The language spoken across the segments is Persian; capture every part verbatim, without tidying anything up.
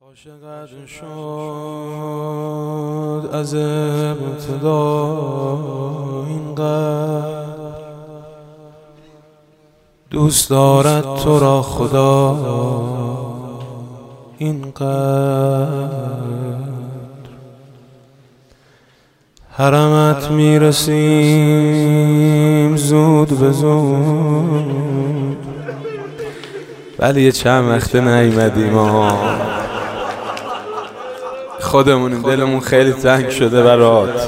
عاشقت شد از ابتدا اینقدر دوست دارد تو را خدا اینقدر حرمت میرسیم زود به زود ولی یه چند وقته نیومدیم ها خودمونیم دلمون خیلی تنگ شده برات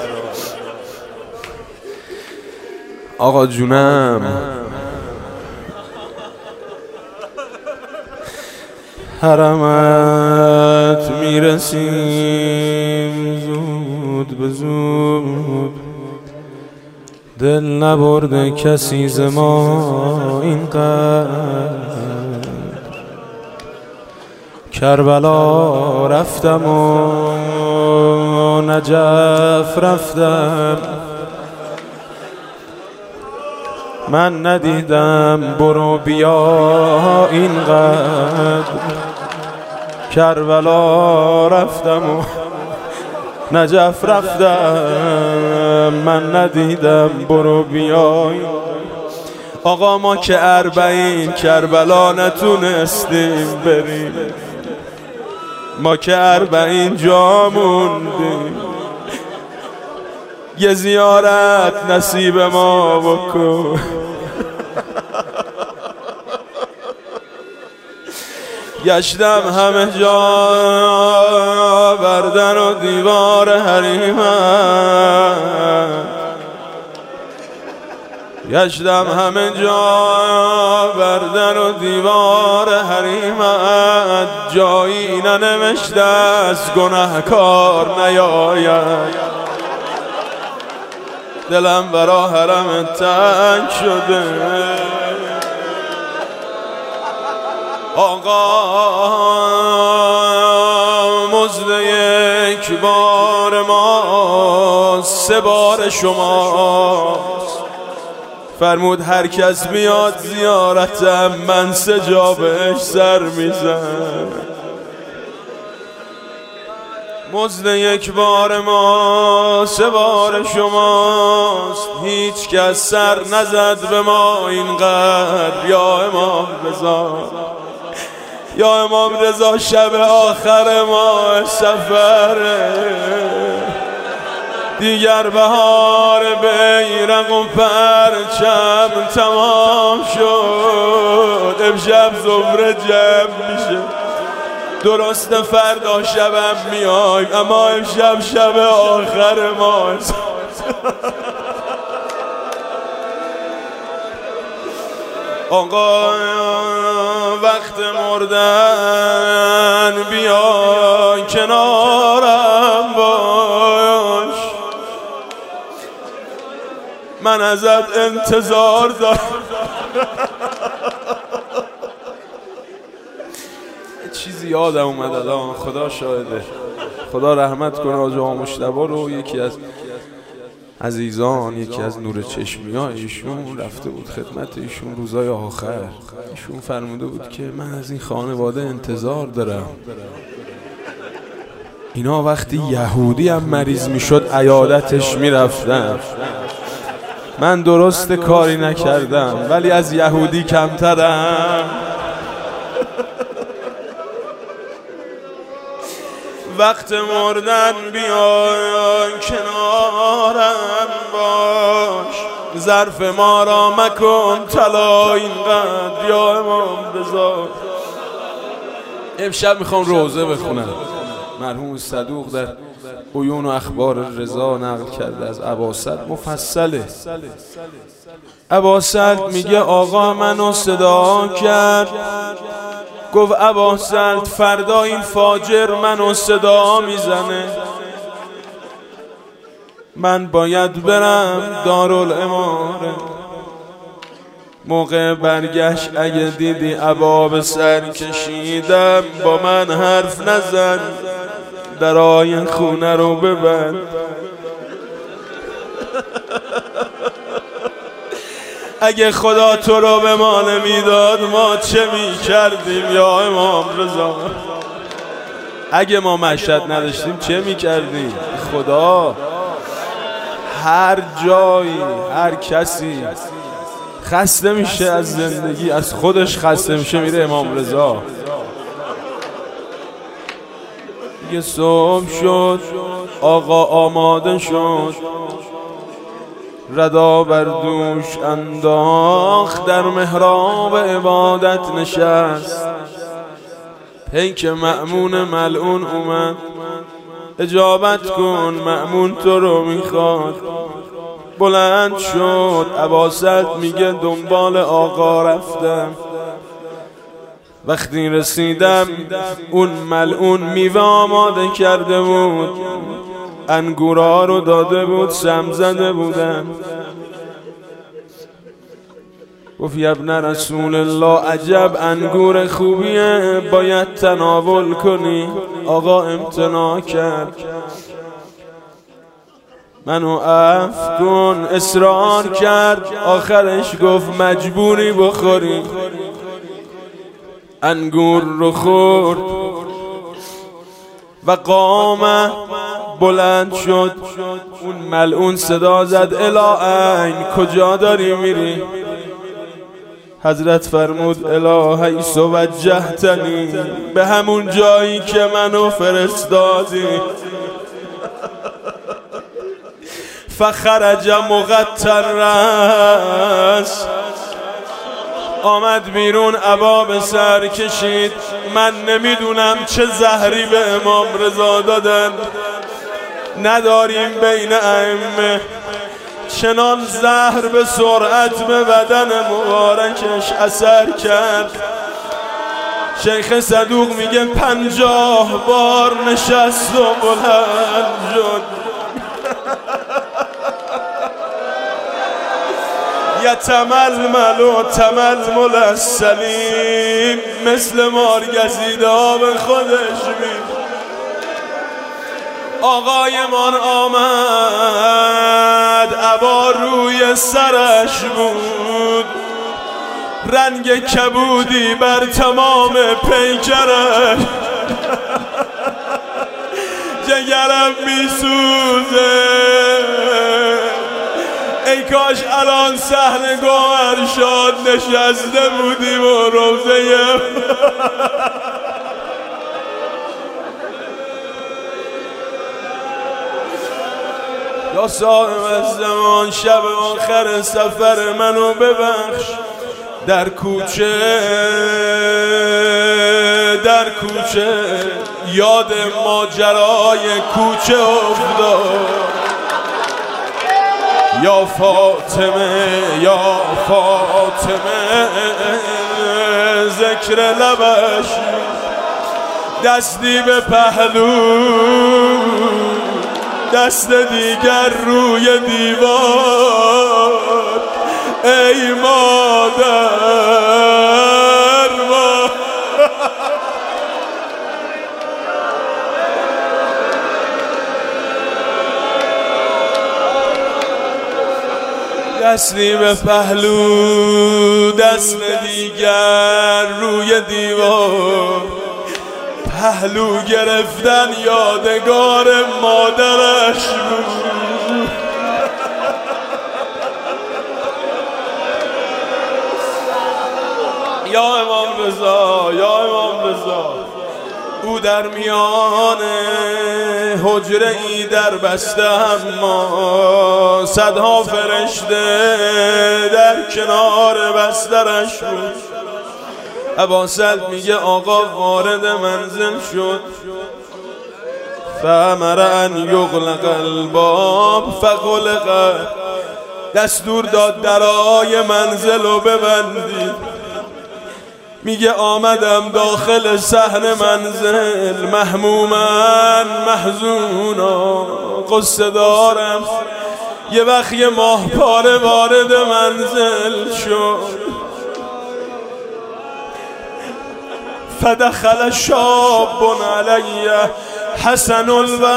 آقا جونم حرمت میرسیم زود به زود دل نبرده کسی ز ما اینقدر کربلا رفتم و نجف رفتم من ندیدم برو بیا اینقدر کربلا رفتم و نجف رفتم من ندیدم برو بیا آقا ما که اربعین کربلا نتونستیم بریم ما که اربعین جا موندیم یه زیارت نصیب ما بکن گشتم همه جا بردن و دیوار حریمت گشتم همه جا بردن و دیوار حریمت جایی ننوشته از گناهکار نیاید دلم برا حرم تنگ شده آقا مزد یک بار ما سه بار شماست فرمود هر کس بیاد زیارتم من سه جا بهش سر میزن مزد یک بار ما سه بار شماست هیچ کس سر نزد به ما اینقدر یا امام رضا یا امام رضا شب آخر ما سفره دیگر بهار بیرق و پرچم تمام شد امشب زمره جمع میشه درست فردا شبم میایم اما امشب شب آخر ما آقا وقت مردن بیا کنارم باش من ازت انتظار دارم چیزی یادم اومد الان خدا شاهده خدا رحمت کنه آقا جان مجتبی رو یکی از عزیزان یکی از نور چشمیا ایشون رفته بود خدمت ایشون روزای آخر ایشون فرموده بود که من از این خانواده انتظار دارم اینا وقتی یهودی هم مریض میشد عیادتش میرفتم من درست کاری نکردم ولی از یهودی کمترم وقت مردن بیا کنارم باش ظرف ما را مکن طلا اینقدر یا امام رضا امشب میخوام روزه بخونم مرحوم صدوق در عیون و اخبار رضا نقل کرده از اباسط مفصله اباسط میگه آقا منو صدا کرد گفت اباسط فردا این فاجر منو صدا میزنه من باید برم دارالاماره موقع برگشت اگه دیدی ابا به سر کشیدم با من حرف نزن درای خونه رو ببند اگه خدا تو رو به ما نمیداد ما چه میکردیم یا امام رضا اگه ما مشهد نداشتیم چه میکردیم؟ خدا هر جایی هر کسی خسته میشه از زندگی، از خودش خسته میشه، میره امام رضا. یه صبح شد آقا آماده شد، ردا بر دوش انداخت، در محراب عبادت نشست. پیک مأمون ملعون اومد، اجابت کن مأمون تو رو میخواد. بلند شد اباسط میگه دنبال آقا رفتم، وقتی رسیدم اون ملعون میوه آماده کرده بود، انگورا رو داده بود، سم زده بودن. گفت یا ابن رسول الله عجب انگور خوبیه، باید تناول کنی. آقا امتناع کرد، منو عفو کن، اصرار کرد، آخرش گفت مجبوری بخوری. انگور رو خورد و قام، بلند شد. اون ملعون صدا زد الی این، کجا داری میری؟ حضرت فرمود الی حیث وجهتنی، به همون جایی که منو فرستادی. فخرج مغترس، آمد بیرون، عبا به سر کشید. من نمیدونم چه زهری به امام رضا دادن، نداریم بین ائمه چنان زهر به سرعت به بدن مبارکش اثر کرد. شیخ صدوق میگه پنجاه بار نشست و بلند شد. یتململ و تململ السلیم، مثل مارگزیده ها به خودش می. آقایمان آمد، عبا روی سرش بود، رنگ کبودی بر تمام پیکرش. جگرم میسوزه، ای کاش الان صحن گوهرشاد نشسته بودیم و روزه یا صاحب الزمان، شب آخر سفر منو ببخش. در کوچه در کوچه یاد ماجرای کوچه افتاد. یا فاطمه یا فاطمه، ذکر لبش، دستی به پهلو، دست دیگر روی دیوار. ای مادر ما دستی به پهلو، دست دیگر روی دیوار. پهلو گرفتن یادگار مادرش بود. یا امام رضا یا امام رضا، او در میان حجره ای در بسته، اما صدها فرشته در کنار بسترش بود. اباسط میگه آقا وارد منزل شد، فامر ان یغلق الباب فغلق، دستور داد درای منزل رو ببندید. میگه آمدم داخل صحن منزل، محمومن محزونا، قصه دارم. یه وقت یه ماه پاره وارد منزل شد، فدخل شاب علیه حسن الوجه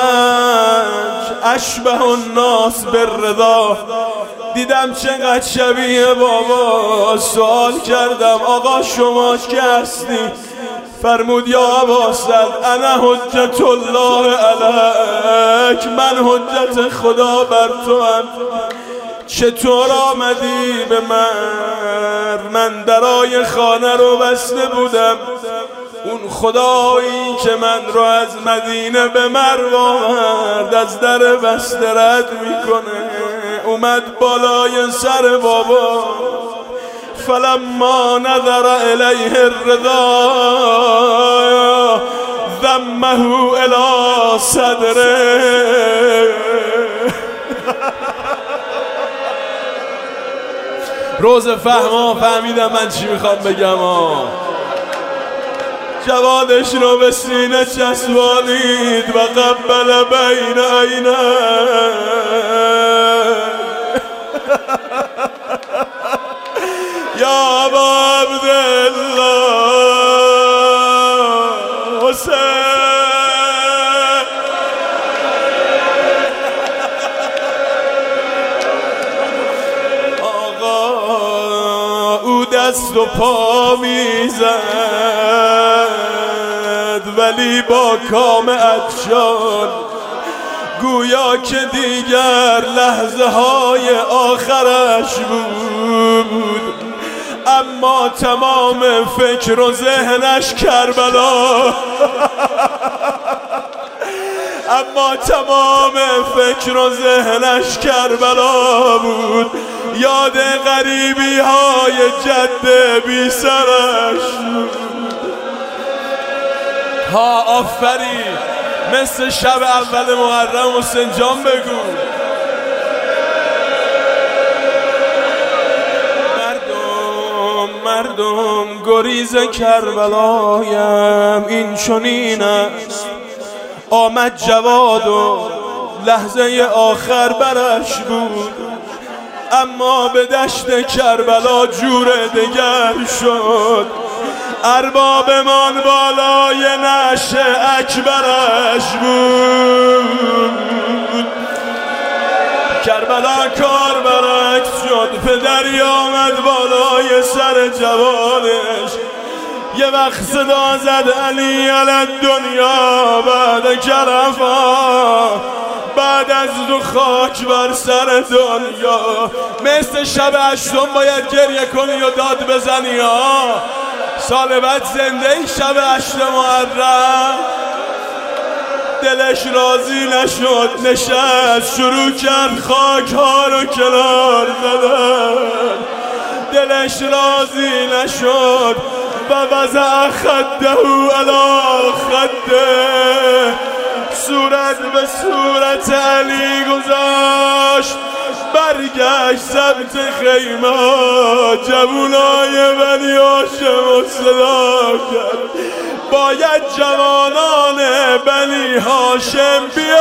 اشبه الناس بالرضا. دیدم چقدر شبیه بابا، سوال کردم آقا شما که هستی؟ فرمود یا اباسل انا حجت الله علیک، من حجت خدا بر تو ام. چطور آمدی به من؟ من درای خانه رو بسته بودم، اون خدایی که من رو از مدینه به مرو آورد از در بسته رد میکنه. اومد بالای سر بابا، فلما نظر الیه الرضا ذمه الی صدره. روز فهما فهمیدم من چی میخوام بگم ها. جوادش رو به سینه چسبانید و قبل بین عینه. یا ابا عبدالله حسین. آقا او دست و پا میزد ولی با کام افشان، گویا که دیگر لحظه های آخرش بود. اما تمام فکر و ذهنش کربلا، اما تمام فکر و ذهنش کربلا بود. یاد غریبی های جد بی سرش. ها آفرین، مثل شب اول محرم حسین جان بگو. مردم گریز کربلایم این چنین است. آمد جواد و لحظه آخر برش بود، اما به دشت کربلا جور دگر شد. اربابمان بالای نعش اکبرش بود. کربلا کار برعکس شد، پدری آمد بالای سر جوانش. یه وقت صدا زد علی علی دنیا بعد کرفا، بعد از دو خاک بر سر دنیا. مثل شب هشتم باید گریه کنی و داد بزنی ها. سال بعد زنده ای شب هشت محرم. دلش راضی نشد، نشست شروع کرد خاک ها رو کنار زدن. دلش راضی نشد و وضع خده علی خده، صورت به صورت علی گذاشت. برگشت سمت خیمه، جوانای بنی هاشم و صدا کرد. باید جوانان بنی هاشم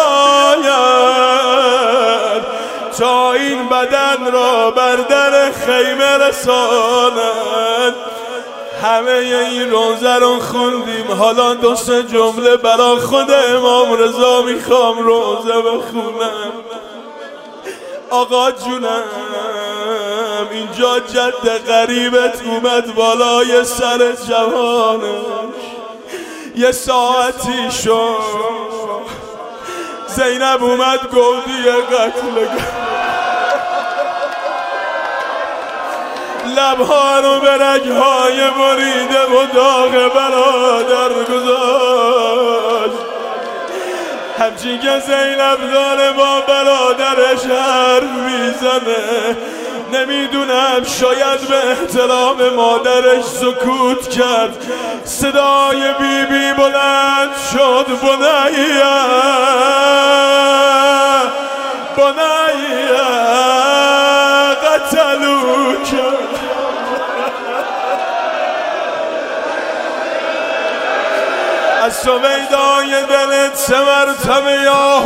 بیاید تا این بدن را بر در خیمه رسانند. همه این روزه رو خوندیم، حالا دو سه جمله برا خود امام رضا میخوام روزه بخونم. آقا جونم اینجا جد غریبت اومد بالای سر جوانش. یه ساعتی شد زینب اومد گودی قتل، لبها رو به رگهای بریده و داغ برادر گذاشت. همچین که زینب داره با برادرش حرف میزنه، نمیدونم شاید به احترام مادرش سکوت کرد. صدای بی بی بلند شد، بنیه بنیه قتلوک. از سویدای دلت سه مرتبه یا